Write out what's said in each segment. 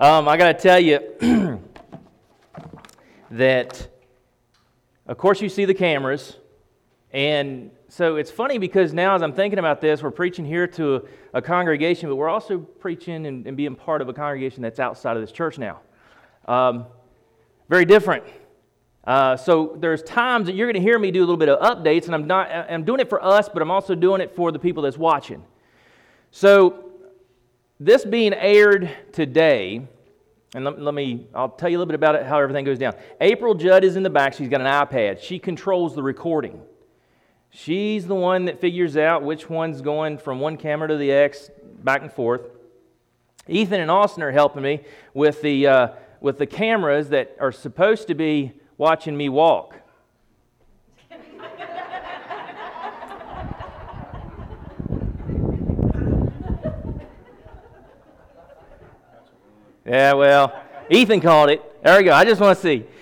I got to tell you that, of course, you see the cameras, and so it's funny because now as I'm thinking about this, we're preaching here to a congregation, but we're also preaching and being part of a congregation that's outside of this church now. Very different. So there's times that you're going to hear me do a little bit of updates, and I'm doing it for us, but I'm also doing it for the people that's watching. So this being aired today, and I'll tell you a little bit about it, how everything goes down. April Judd is in the back. She's got an iPad. She controls the recording. She's the one that figures out which one's going from one camera to the X, back and forth. Ethan and Austin are helping me with the cameras that are supposed to be watching me walk. Yeah, well, Ethan called it. There we go. I just want to see.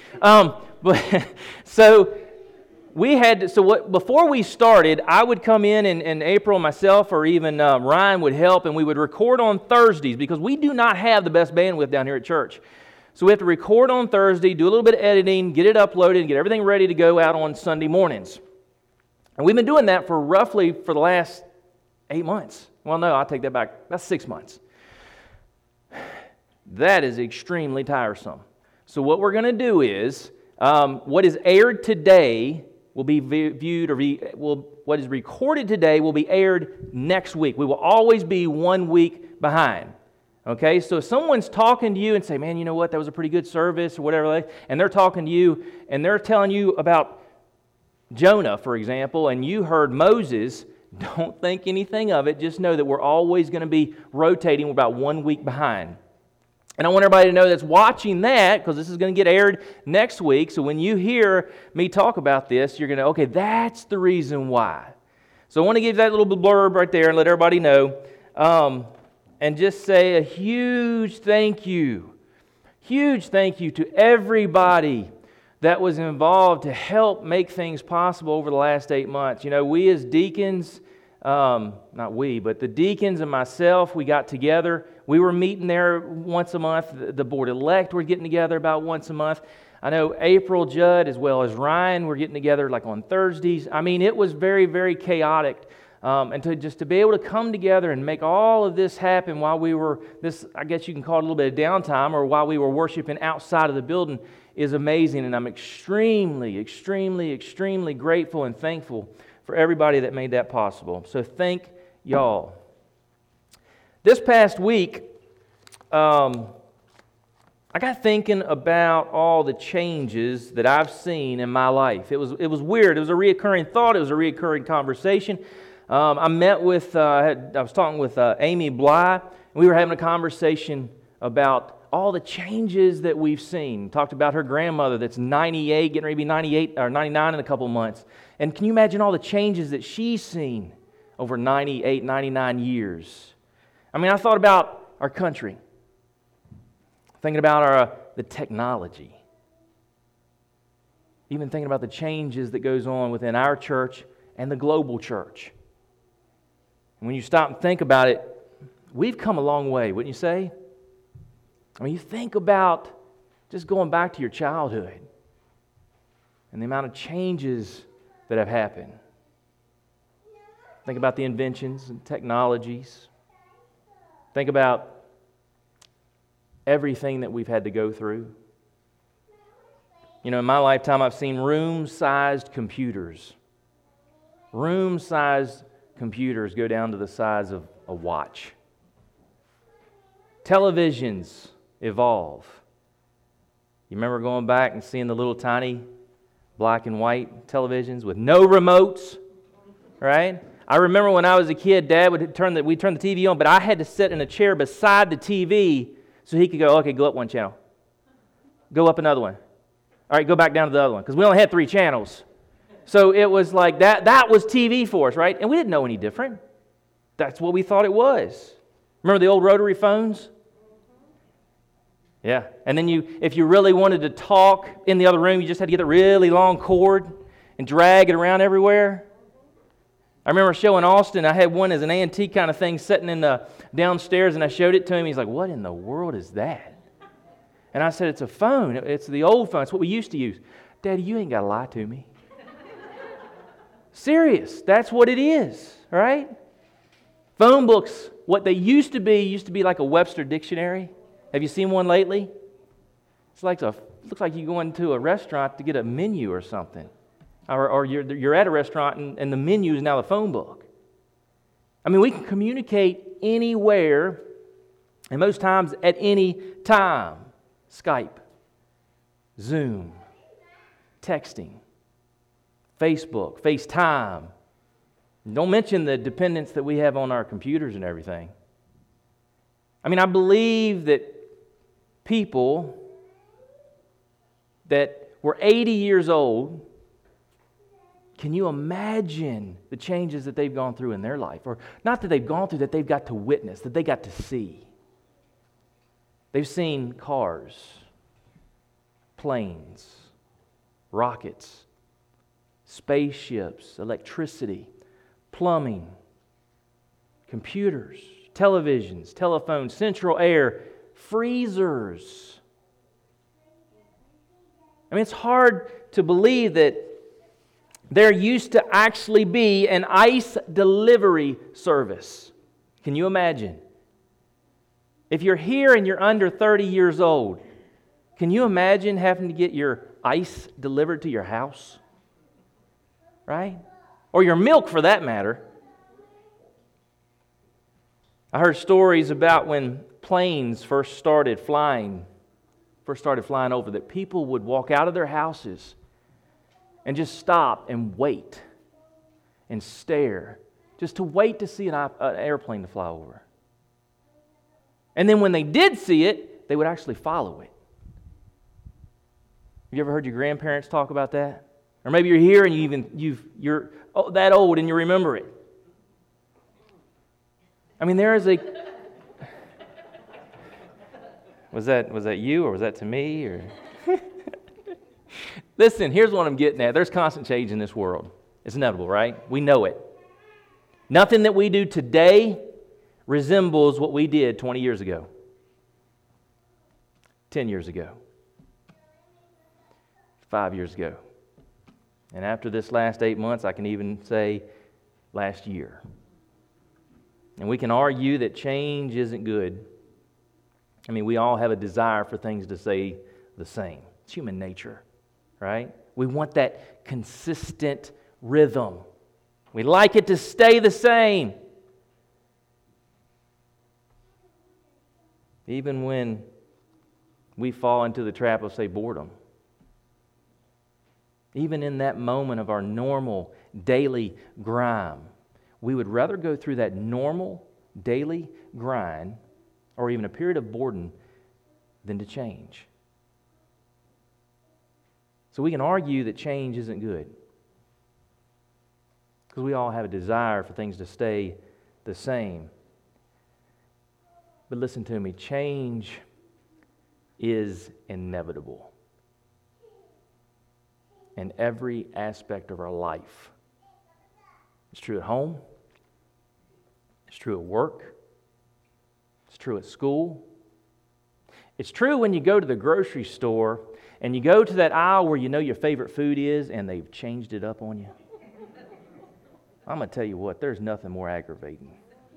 Before we started, I would come in and April, myself, or even Ryan would help, and we would record on Thursdays because we do not have the best bandwidth down here at church. So we have to record on Thursday, do a little bit of editing, get it uploaded, and get everything ready to go out on Sunday mornings. And we've been doing that for the last 8 months. Well, no, I'll take that back. That's 6 months. That is extremely tiresome. So what we're going to do is, what is aired today will be viewed, what is recorded today will be aired next week. We will always be 1 week behind. Okay, so if someone's talking to you and say, man, you know what, that was a pretty good service or whatever, and they're talking to you and they're telling you about Jonah, for example, and you heard Moses, don't think anything of it. Just know that we're always going to be rotating. We're about 1 week behind. And I want everybody to know that's watching that, because this is going to get aired next week. So when you hear me talk about this, you're going to, okay, that's the reason why. So I want to give that little blurb right there and let everybody know. And just say a huge thank you to everybody that was involved to help make things possible over the last 8 months. You know, we as deacons, not we, but the deacons and myself, we got together. We were meeting there once a month. The board-elect were getting together about once a month. I know April Judd as well as Ryan were getting together like on Thursdays. I mean, it was very, very chaotic. And to be able to come together and make all of this happen while we were, I guess you can call it a little bit of downtime, or while we were worshiping outside of the building, is amazing. And I'm extremely, extremely, extremely grateful and thankful for everybody that made that possible. So thank y'all. This past week, I got thinking about all the changes that I've seen in my life. It was weird. It was a reoccurring thought. It was a reoccurring conversation. I was talking with Amy Bly, and we were having a conversation about all the changes that we've seen. Talked about her grandmother that's 98, getting ready to be 98 or 99 in a couple months. And can you imagine all the changes that she's seen over 98, 99 years? I mean, I thought about our country, thinking about the technology, even thinking about the changes that goes on within our church and the global church. And when you stop and think about it, we've come a long way, wouldn't you say? I mean, you think about just going back to your childhood and the amount of changes that have happened. Think about the inventions and technologies. Think about everything that we've had to go through. You know, in my lifetime, I've seen room-sized computers. Room-sized computers go down to the size of a watch. Televisions evolve. You remember going back and seeing the little tiny black and white televisions with no remotes, right? I remember when I was a kid, Dad would turn the TV on, but I had to sit in a chair beside the TV so he could go, okay, go up one channel. Go up another one. All right, go back down to the other one, because we only had 3 channels. So it was like that was TV for us, right? And we didn't know any different. That's what we thought it was. Remember the old rotary phones? Yeah. And then if you really wanted to talk in the other room, you just had to get a really long cord and drag it around everywhere. I remember showing Austin, I had one as an antique kind of thing sitting in the downstairs, and I showed it to him. He's like, what in the world is that? And I said, it's a phone. It's the old phone. It's what we used to use. Daddy, you ain't got to lie to me. Serious. That's what it is, right? Phone books, what they used to be like a Webster dictionary. Have you seen one lately? It's like looks like you go into a restaurant to get a menu or something. Or you're at a restaurant and the menu is now the phone book. I mean, we can communicate anywhere and most times at any time. Skype, Zoom, texting, Facebook, FaceTime. Don't mention the dependence that we have on our computers and everything. I mean, I believe that people that were 80 years old, can you imagine the changes that they've gone through in their life? Or not that they've gone through, that they've got to witness, that they got to see. They've seen cars, planes, rockets, spaceships, electricity, plumbing, computers, televisions, telephones, central air, freezers. I mean, it's hard to believe that there used to actually be an ice delivery service. Can you imagine? If you're here and you're under 30 years old, can you imagine having to get your ice delivered to your house? Right? Or your milk for that matter. I heard stories about when planes first started flying over, that people would walk out of their houses and just stop and wait and stare, just to wait to see an airplane to fly over. And then when they did see it, they would actually follow it. Have you ever heard your grandparents talk about that? Or maybe you're here and you're that old and you remember it. I mean, there is a... Was that you, or was that to me? Or Listen, here's what I'm getting at. There's constant change in this world. It's inevitable, right? We know it. Nothing that we do today resembles what we did 20 years ago, 10 years ago, 5 years ago. And after this last 8 months, I can even say last year. And we can argue that change isn't good. I mean, we all have a desire for things to stay the same. It's human nature, right? We want that consistent rhythm. We like it to stay the same. Even when we fall into the trap of, say, boredom. Even in that moment of our normal daily grind, we would rather go through that normal daily grind or even a period of boredom than to change. So we can argue that change isn't good, because we all have a desire for things to stay the same. But listen to me, change is inevitable in every aspect of our life. It's true at home. It's true at work. It's true at school. It's true when you go to the grocery store and you go to that aisle where you know your favorite food is and they've changed it up on you. I'm going to tell you what, there's nothing more aggravating.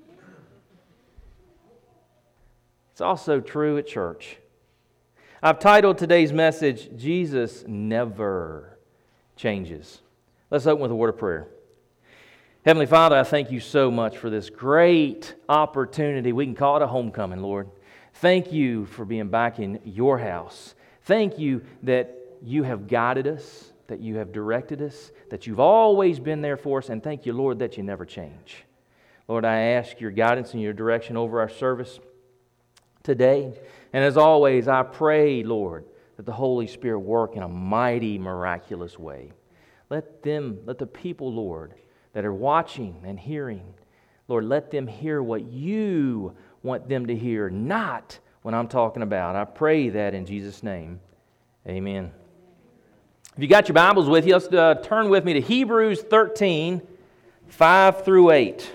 It's also true at church. I've titled today's message, Jesus Never Changes. Let's open with a word of prayer. Heavenly Father, I thank you so much for this great opportunity. We can call it a homecoming, Lord. Thank you for being back in your house. Thank you that you have guided us, that you have directed us, that you've always been there for us, and thank you, Lord, that you never change. Lord, I ask your guidance and your direction over our service today. And as always, I pray, Lord, that the Holy Spirit work in a mighty, miraculous way. Let the people, Lord, that are watching and hearing, Lord, let them hear what you want them to hear, not what I'm talking about. I pray that in Jesus' name. Amen. If you got your Bibles with you, let's turn with me to Hebrews 13, 5 through 8.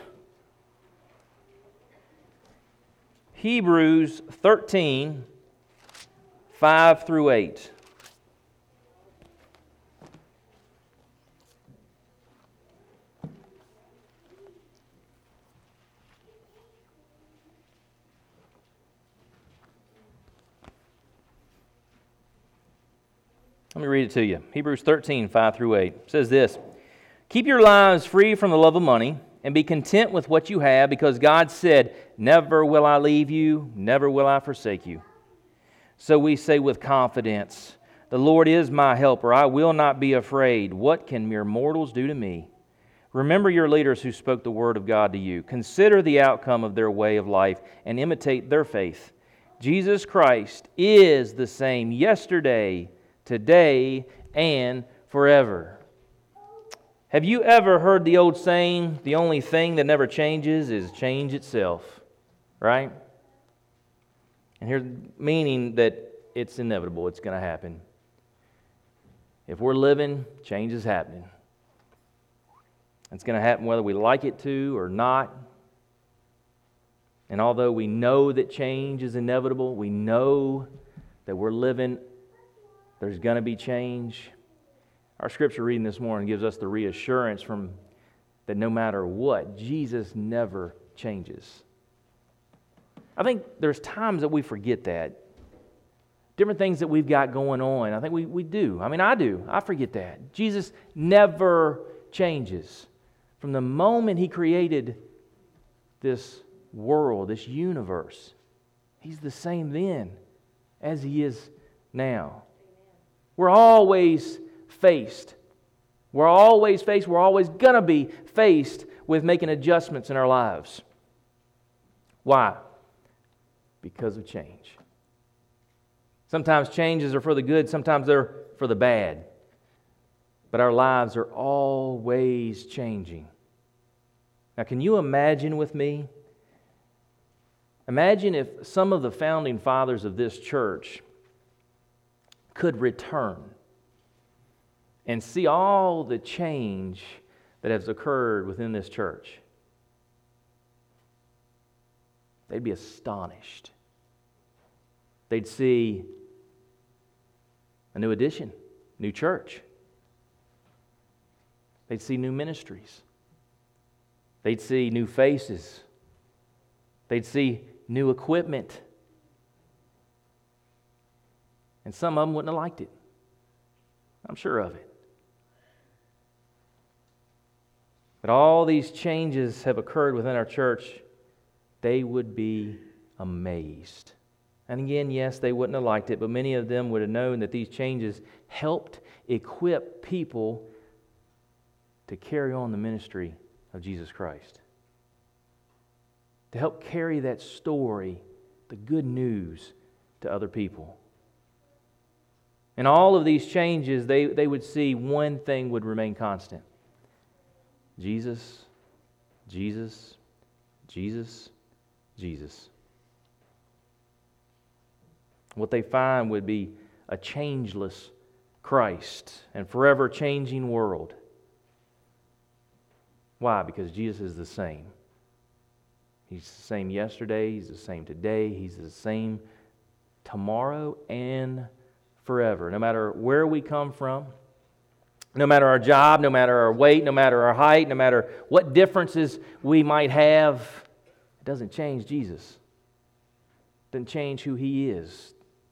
Hebrews 13, 5 through 8. Let me read it to you. Hebrews 13, 5 through 8. It says this, "Keep your lives free from the love of money, and be content with what you have, because God said, 'Never will I leave you, never will I forsake you.' So we say with confidence, 'The Lord is my helper, I will not be afraid. What can mere mortals do to me?' Remember your leaders who spoke the word of God to you. Consider the outcome of their way of life and imitate their faith. Jesus Christ is the same yesterday, today, and forever." Have you ever heard the old saying, the only thing that never changes is change itself, right? And here's meaning that it's inevitable, it's going to happen. If we're living, change is happening. It's going to happen whether we like it to or not. And although we know that change is inevitable, we know that we're living, there's going to be change. Our scripture reading this morning gives us the reassurance that no matter what, Jesus never changes. I think there's times that we forget that. Different things that we've got going on. I think we do. I mean, I do. I forget that. Jesus never changes. From the moment He created this world, this universe, He's the same then as He is now. We're always faced. We're always going to be faced with making adjustments in our lives. Why? Because of change. Sometimes changes are for the good, sometimes they're for the bad. But our lives are always changing. Now, can you imagine with me? Imagine if some of the founding fathers of this church could return and see all the change that has occurred within this church. They'd be astonished. They'd see a new addition, new church. They'd see new ministries. They'd see new faces. They'd see new equipment. And some of them wouldn't have liked it. I'm sure of it. But all these changes have occurred within our church. They would be amazed. And again, yes, they wouldn't have liked it, but many of them would have known that these changes helped equip people to carry on the ministry of Jesus Christ. To help carry that story, the good news, to other people. And all of these changes, they would see one thing would remain constant. Jesus, Jesus, Jesus, Jesus. What they find would be a changeless Christ and forever changing world. Why? Because Jesus is the same. He's the same yesterday, He's the same today, He's the same tomorrow and forever. No matter where we come from, no matter our job, no matter our weight, no matter our height, no matter what differences we might have, it doesn't change Jesus. It doesn't change who He is.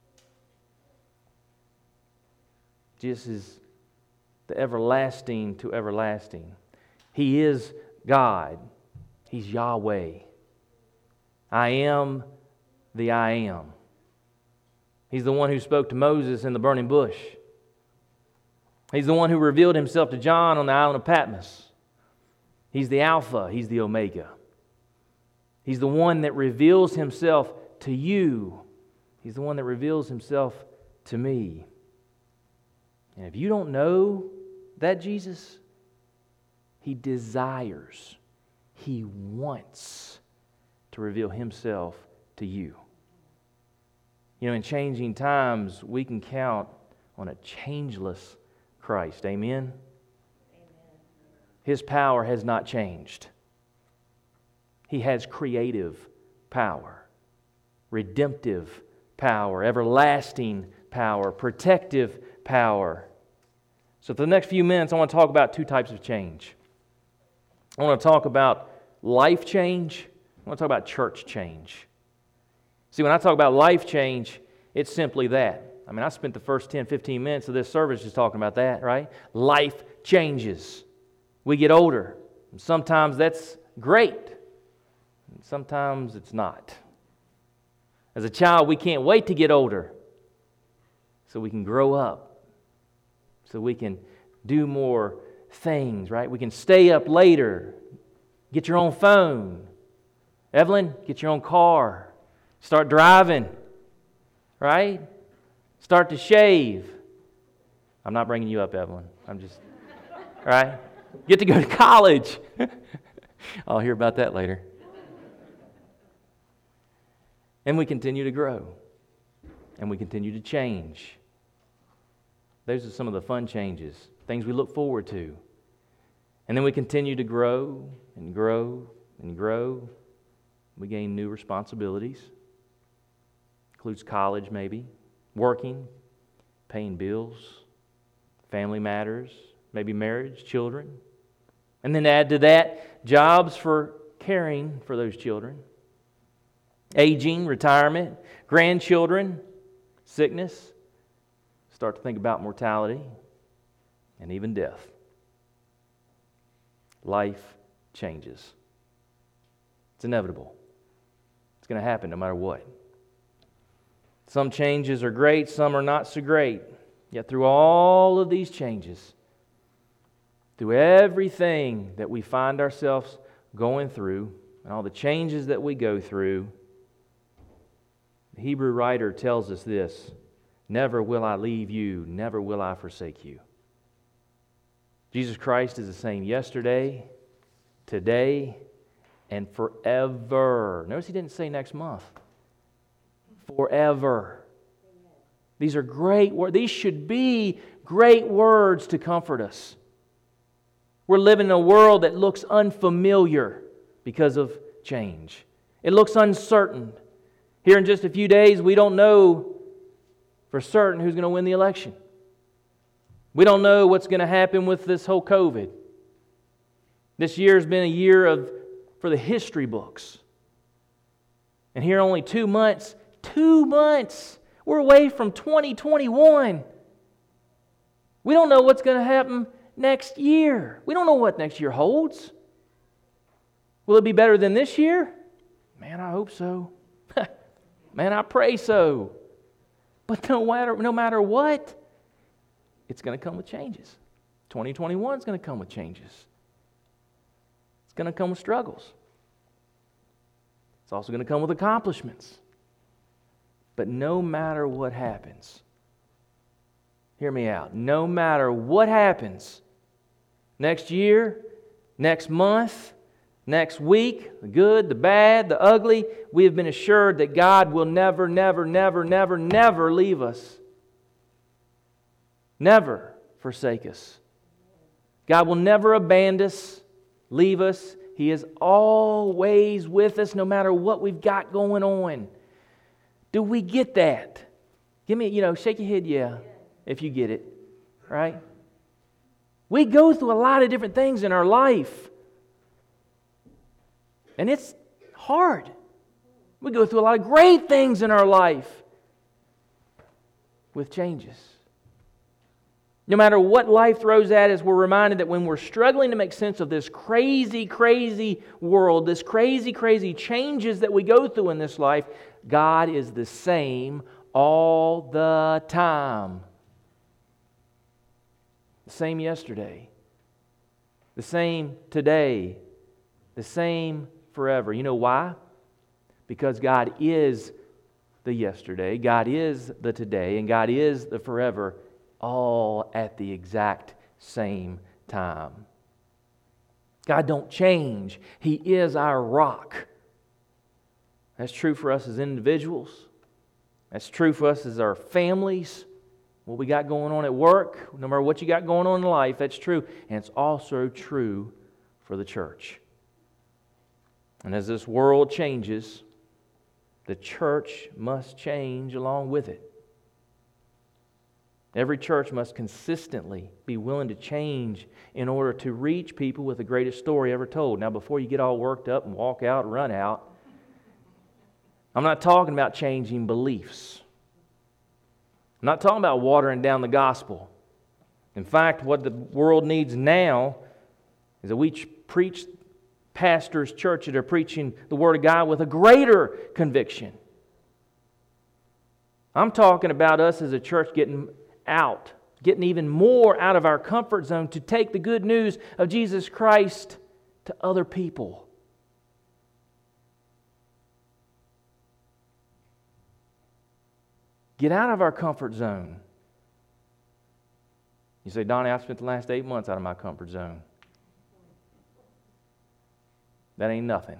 Jesus is the everlasting to everlasting. He is God. He's Yahweh. I am the I am. He's the one who spoke to Moses in the burning bush. He's the one who revealed Himself to John on the island of Patmos. He's the Alpha. He's the Omega. He's the one that reveals Himself to you. He's the one that reveals Himself to me. And if you don't know that Jesus, He desires, He wants to reveal Himself to you. You know, in changing times, we can count on a changeless Christ. Amen? Amen. His power has not changed. He has creative power, redemptive power, everlasting power, protective power. So for the next few minutes, I want to talk about two types of change. I want to talk about life change. I want to talk about church change. See, when I talk about life change, it's simply that. I mean, I spent the first 10, 15 minutes of this service just talking about that, right? Life changes. We get older. And sometimes that's great. And sometimes it's not. As a child, we can't wait to get older so we can grow up, so we can do more things, right? We can stay up later, get your own phone. Evelyn, get your own car. Start driving, right? Start to shave. I'm not bringing you up, Evelyn. I'm just, right? Get to go to college. I'll hear about that later. And we continue to grow. And we continue to change. Those are some of the fun changes, things we look forward to. And then we continue to grow and grow and grow. We gain new responsibilities. Includes college maybe, working, paying bills, family matters, maybe marriage, children. And then add to that jobs for caring for those children. Aging, retirement, grandchildren, sickness. Start to think about mortality and even death. Life changes. It's inevitable. It's going to happen no matter what. Some changes are great, some are not so great. Yet through all of these changes, through everything that we find ourselves going through, and all the changes that we go through, the Hebrew writer tells us this: never will I leave you, never will I forsake you. Jesus Christ is the same yesterday, today, and forever. Notice he didn't say next month. Forever. These are great words. These should be great words to comfort us. We're living in a world that looks unfamiliar because of change. It looks uncertain. Here in just a few days, we don't know for certain who's going to win the election. We don't know what's going to happen with this whole COVID. This year has been a year for the history books. And here only 2 months, we're away from 2021. We don't know what's going to happen next year. We don't know what next year holds. Will it be better than this year? Man, I hope so. Man, I pray so. But no matter what, it's going to come with changes. 2021 is going to come with changes. It's going to come with struggles. It's also going to come with accomplishments. But no matter what happens, hear me out, no matter what happens, next year, next month, next week, the good, the bad, the ugly, we have been assured that God will never, never, never, never, never leave us. Never forsake us. God will never abandon us, leave us. He is always with us no matter what we've got going on. Do we get that? Give me, shake your head, yeah, if you get it, right? We go through a lot of different things in our life. And it's hard. We go through a lot of great things in our life with changes. No matter what life throws at us, we're reminded that when we're struggling to make sense of this crazy, crazy world, this crazy, crazy changes that we go through in this life, God is the same all the time. The same yesterday. The same today. The same forever. You know why? Because God is the yesterday, God is the today, and God is the forever, all at the exact same time. God don't change. He is our rock. That's true for us as individuals. That's true for us as our families. What we got going on at work, no matter what you got going on in life, that's true. And it's also true for the church. And as this world changes, the church must change along with it. Every church must consistently be willing to change in order to reach people with the greatest story ever told. Now, before you get all worked up and walk out and run out, I'm not talking about changing beliefs. I'm not talking about watering down the gospel. In fact, what the world needs now is that we preach pastors, churches that are preaching the Word of God with a greater conviction. I'm talking about us as a church getting even more out of our comfort zone to take the good news of Jesus Christ to other people. Get out of our comfort zone. You say, Donnie, I've spent the last 8 months out of my comfort zone. That ain't nothing.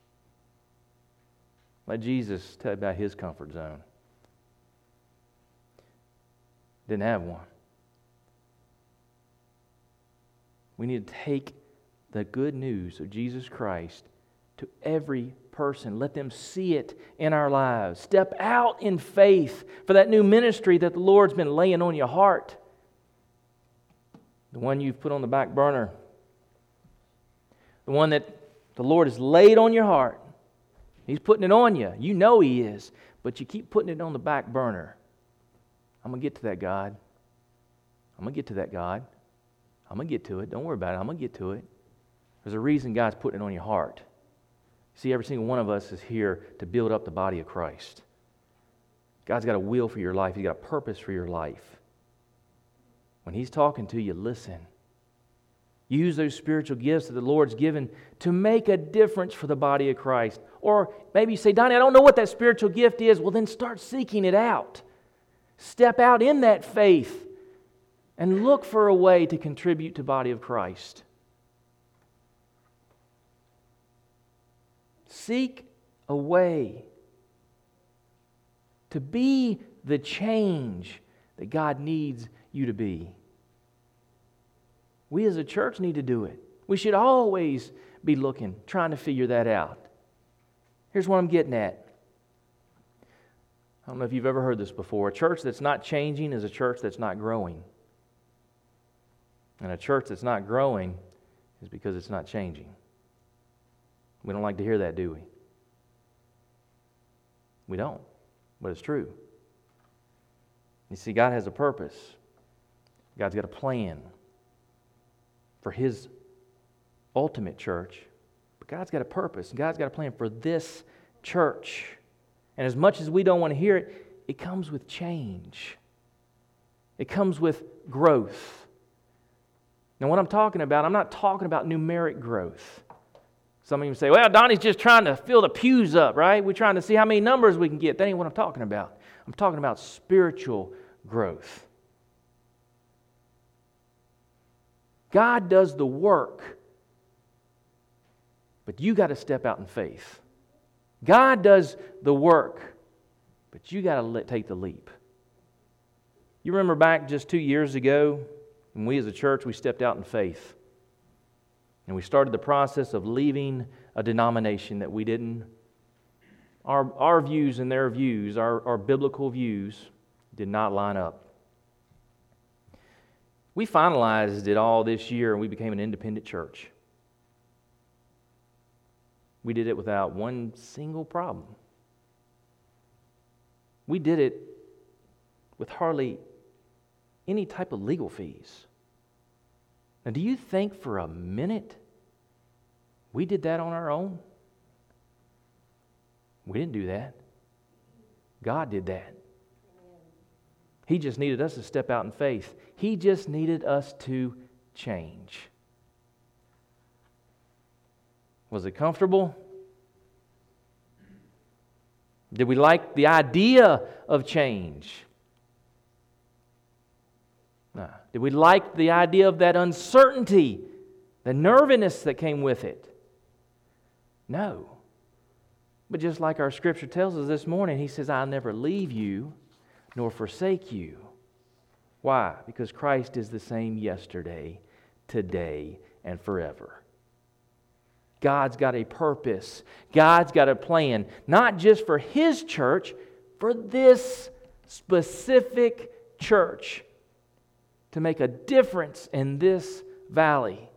Let Jesus tell you about His comfort zone. Didn't have one. We need to take the good news of Jesus Christ to every person. Let them see it in our lives. Step out in faith for that new ministry that the Lord's been laying on your heart. The one you've put on the back burner. The one that the Lord has laid on your heart. He's putting it on you. You know He is. But you keep putting it on the back burner. I'm going to get to that, God. I'm going to get to that, God. I'm going to get to it. Don't worry about it. I'm going to get to it. There's a reason God's putting it on your heart. See, every single one of us is here to build up the body of Christ. God's got a will for your life. He's got a purpose for your life. When He's talking to you, listen. Use those spiritual gifts that the Lord's given to make a difference for the body of Christ. Or maybe you say, Donnie, I don't know what that spiritual gift is. Well, then start seeking it out. Step out in that faith and look for a way to contribute to the body of Christ. Seek a way to be the change that God needs you to be. We as a church need to do it. We should always be looking, trying to figure that out. Here's what I'm getting at. I don't know if you've ever heard this before. A church that's not changing is a church that's not growing. And a church that's not growing is because it's not changing. We don't like to hear that, do we? We don't, but it's true. You see, God has a purpose. God's got a plan for His ultimate church. But God's got a purpose. God's got a plan for this church. And as much as we don't want to hear it, it comes with change. It comes with growth. Now, what I'm talking about, I'm not talking about numeric growth. Some of you say, well, Donnie's just trying to fill the pews up, right? We're trying to see how many numbers we can get. That ain't what I'm talking about. I'm talking about spiritual growth. God does the work, but you got to step out in faith. God does the work, but you got to take the leap. You remember back just 2 years ago, when we as a church, we stepped out in faith. And we started the process of leaving a denomination that we didn't, our views and their views, our biblical views, did not line up. We finalized it all this year and we became an independent church. We did it without one single problem. We did it with hardly any type of legal fees. Now, do you think for a minute we did that on our own? We didn't do that. God did that. He just needed us to step out in faith. He just needed us to change. Was it comfortable? Did we like the idea of change? No. Did we like the idea of that uncertainty, the nervousness that came with it? No. But just like our scripture tells us this morning, He says, I'll never leave you nor forsake you. Why? Because Christ is the same yesterday, today, and forever. God's got a purpose. God's got a plan, not just for His church, for this specific church to make a difference in this valley.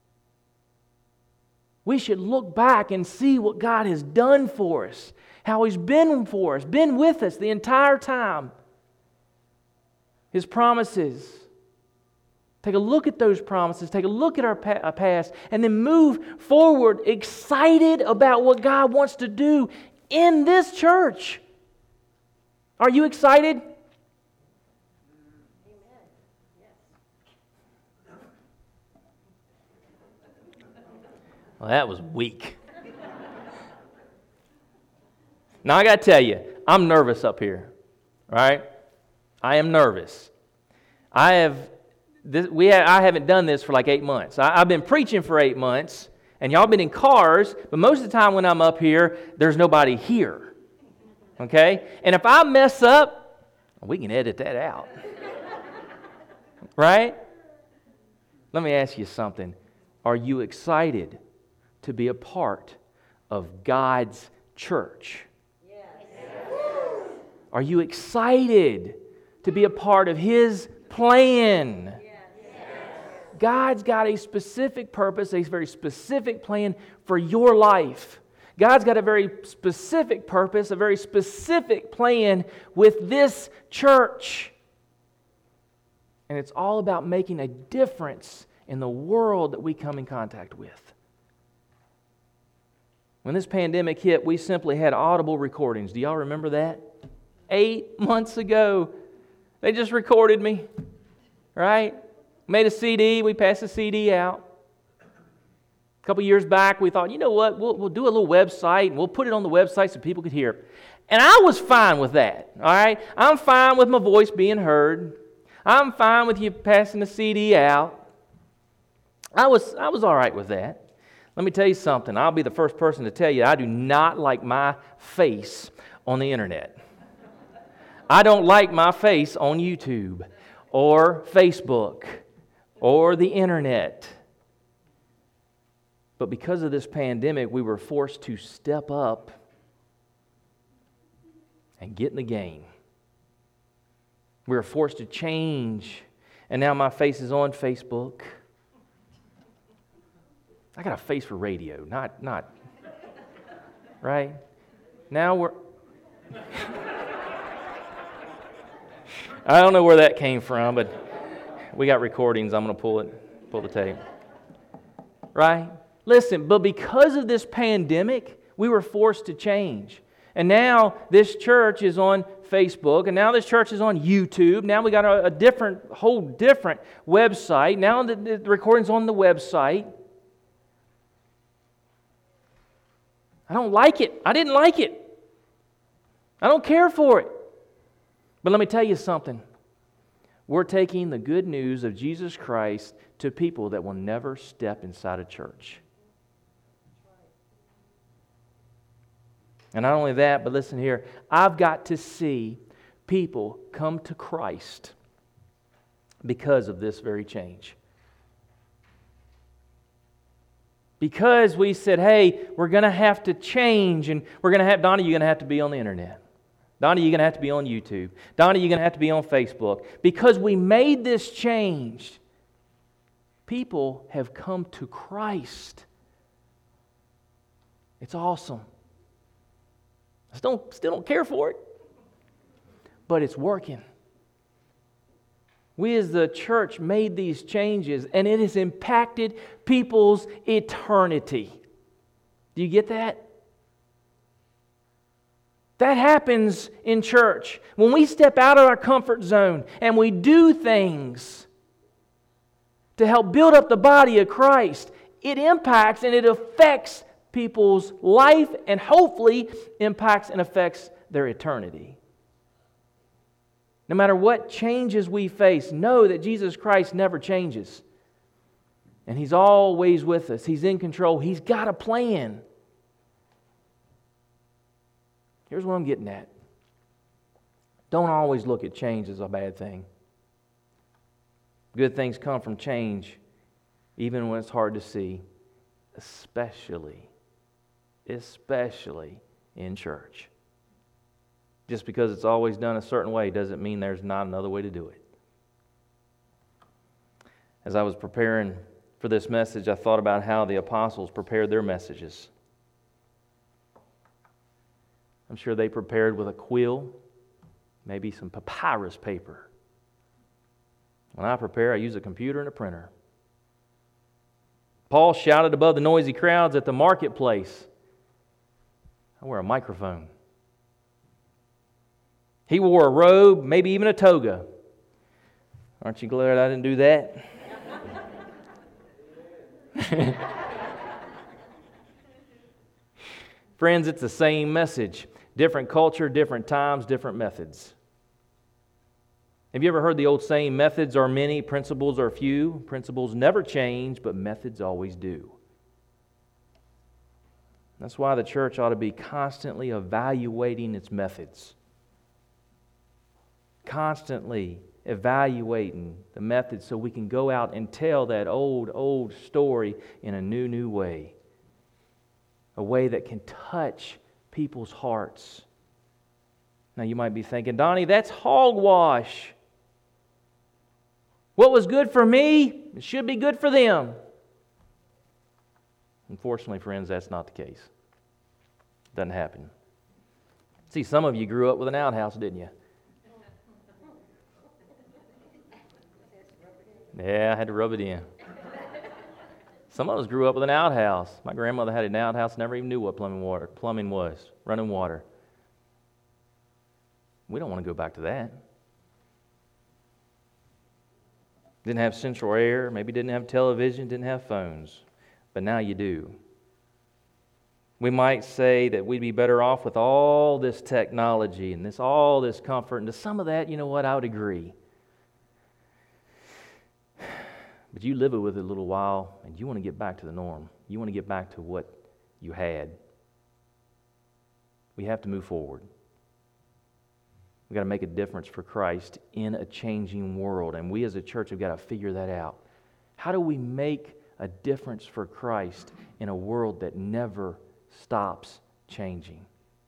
We should look back and see what God has done for us, how He's been for us, been with us the entire time. His promises. Take a look at those promises, take a look at our past, and then move forward excited about what God wants to do in this church. Are you excited? Well, that was weak. Now, I got to tell you, I'm nervous up here, right? I am nervous. I haven't done this for like 8 months. I've been preaching for 8 months, and y'all been in cars, but most of the time when I'm up here, there's nobody here, okay? And if I mess up, we can edit that out, right? Let me ask you something. Are you excited to be a part of God's church? Yes. Are you excited to be a part of His plan? Yes. God's got a specific purpose, a very specific plan for your life. God's got a very specific purpose, a very specific plan with this church. And it's all about making a difference in the world that we come in contact with. When this pandemic hit, we simply had audible recordings. Do y'all remember that? 8 months ago, they just recorded me, right? Made a CD, we passed the CD out. A couple years back, we thought, you know what, we'll do a little website, and we'll put it on the website so people could hear it. And I was fine with that, all right? I'm fine with my voice being heard. I'm fine with you passing the CD out. I was all right with that. Let me tell you something. I'll be the first person to tell you I do not like my face on the internet. I don't like my face on YouTube or Facebook or the internet. But because of this pandemic, we were forced to step up and get in the game. We were forced to change, and now my face is on Facebook. I got a face for radio, not, right? Now we're... I don't know where that came from, but we got recordings. I'm going to pull the tape. Right? Listen, but because of this pandemic, we were forced to change. And now this church is on Facebook, and now this church is on YouTube. Now we got a whole different website. Now the recording's on the website. I don't like it. I didn't like it. I don't care for it. But let me tell you something. We're taking the good news of Jesus Christ to people that will never step inside a church. And not only that, but listen here. I've got to see people come to Christ because of this very change. Because we said, hey, we're going to have to change, and we're going to have, Donnie, you're going to have to be on the internet. Donnie, you're going to have to be on YouTube. Donnie, you're going to have to be on Facebook. Because we made this change, people have come to Christ. It's awesome. I still don't care for it, but it's working. We as the church made these changes, and it has impacted people's eternity. Do you get that? That happens in church. When we step out of our comfort zone and we do things to help build up the body of Christ, it impacts and it affects people's life and hopefully impacts and affects their eternity. No matter what changes we face, know that Jesus Christ never changes. And He's always with us. He's in control. He's got a plan. Here's what I'm getting at. Don't always look at change as a bad thing. Good things come from change, even when it's hard to see, especially in church. Just because it's always done a certain way doesn't mean there's not another way to do it. As I was preparing for this message, I thought about how the apostles prepared their messages. I'm sure they prepared with a quill, maybe some papyrus paper. When I prepare, I use a computer and a printer. Paul shouted above the noisy crowds at the marketplace. I wear a microphone. He wore a robe, maybe even a toga. Aren't you glad I didn't do that? Friends, it's the same message. Different culture, different times, different methods. Have you ever heard the old saying, methods are many, principles are few? Principles never change, but methods always do. That's why the church ought to be constantly evaluating its methods. Constantly evaluating the methods so we can go out and tell that old story in a new way. A way that can touch people's hearts. Now you might be thinking, Donnie, that's hogwash. What was good for me, it should be good for them. Unfortunately, friends, that's not the case. It doesn't happen. See, some of you grew up with an outhouse, didn't you? Yeah, I had to rub it in. Some of us grew up with an outhouse. My grandmother had an outhouse, never even knew what plumbing was, running water. We don't want to go back to that. Didn't have central air, maybe didn't have television, didn't have phones, but now you do. We might say that we'd be better off with all this technology and all this comfort, and to some of that, you know what, I would agree. But you live with it a little while, and you want to get back to the norm. You want to get back to what you had. We have to move forward. We've got to make a difference for Christ in a changing world, and we as a church have got to figure that out. How do we make a difference for Christ in a world that never stops changing?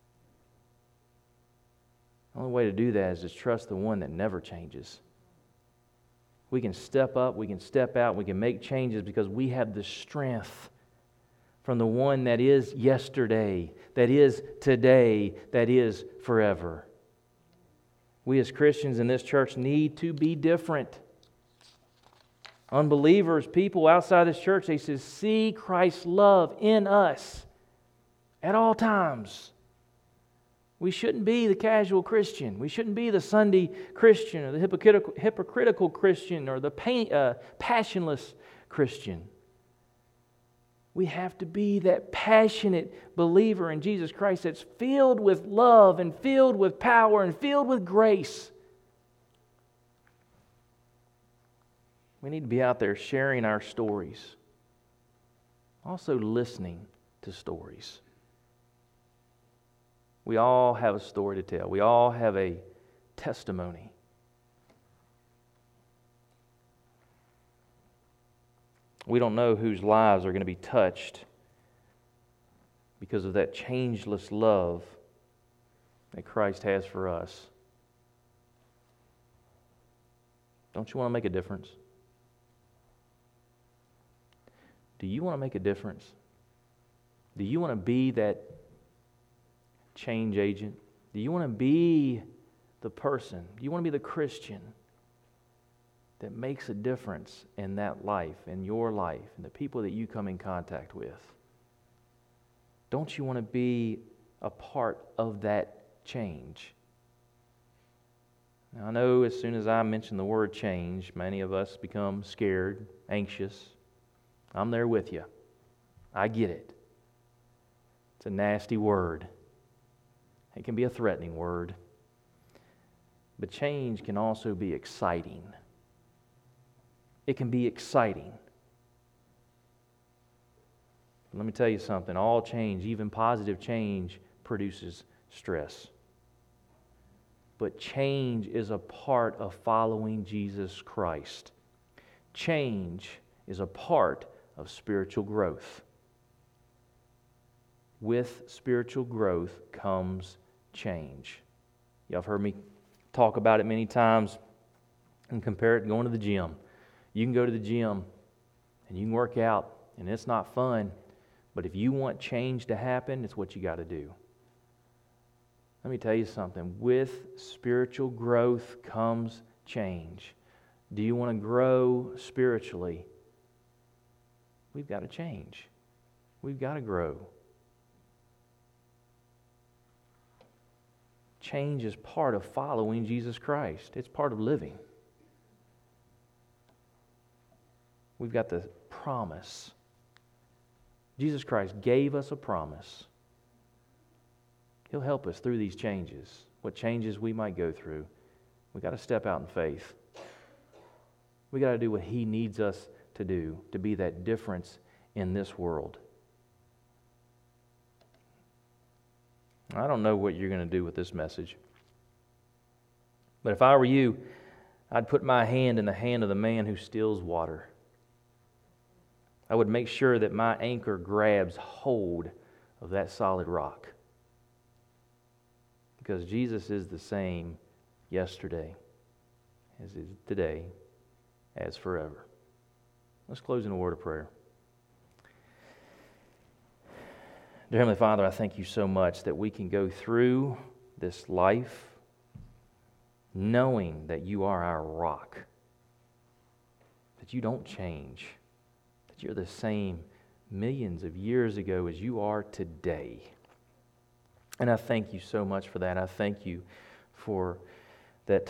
The only way to do that is to trust the one that never changes. We can step up, we can step out, we can make changes because we have the strength from the one that is yesterday, that is today, that is forever. We as Christians in this church need to be different. Unbelievers, people outside this church, they say, see Christ's love in us at all times. We shouldn't be the casual Christian. We shouldn't be the Sunday Christian or the hypocritical Christian or the passionless Christian. We have to be that passionate believer in Jesus Christ that's filled with love and filled with power and filled with grace. We need to be out there sharing our stories. Also listening to stories. We all have a story to tell. We all have a testimony. We don't know whose lives are going to be touched because of that changeless love that Christ has for us. Don't you want to make a difference? Do you want to make a difference? Do you want to be that change agent? Do you want to be the person? Do you want to be the Christian that makes a difference in that life, in your life, and the people that you come in contact with? Don't you want to be a part of that change? Now, I know as soon as I mention the word change, many of us become scared, anxious. I'm there with you. I get it. It's a nasty word. It can be a threatening word. But change can also be exciting. It can be exciting. Let me tell you something. All change, even positive change, produces stress. But change is a part of following Jesus Christ. Change is a part of spiritual growth. With spiritual growth comes change. Y'all have heard me talk about it many times and compare it to going to the gym. You can go to the gym and you can work out, and it's not fun, but if you want change to happen, it's what you got to do. Let me tell you something. With spiritual growth comes change. Do you want to grow spiritually? We've got to change. We've got to grow. Change is part of following Jesus Christ. It's part of living. We've got the promise. Jesus Christ gave us a promise. He'll help us through these changes, what changes we might go through. We've got to step out in faith. We've got to do what He needs us to do to be that difference in this world. I don't know what you're going to do with this message, but if I were you, I'd put my hand in the hand of the man who steals water. I would make sure that my anchor grabs hold of that solid rock. Because Jesus is the same yesterday, as is today, as forever. Let's close in a word of prayer. Dear Heavenly Father, I thank You so much that we can go through this life knowing that You are our rock, that You don't change, that You're the same millions of years ago as You are today. And I thank You so much for that. I thank You for that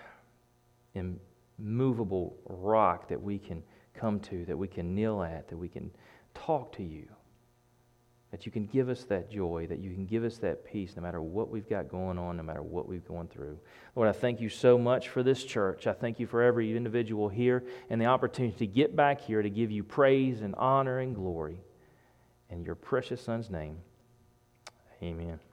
immovable rock that we can come to, that we can kneel at, that we can talk to You, that You can give us that joy, that You can give us that peace no matter what we've got going on, no matter what we've gone through. Lord, I thank You so much for this church. I thank You for every individual here and the opportunity to get back here to give You praise and honor and glory. In Your precious Son's name, amen.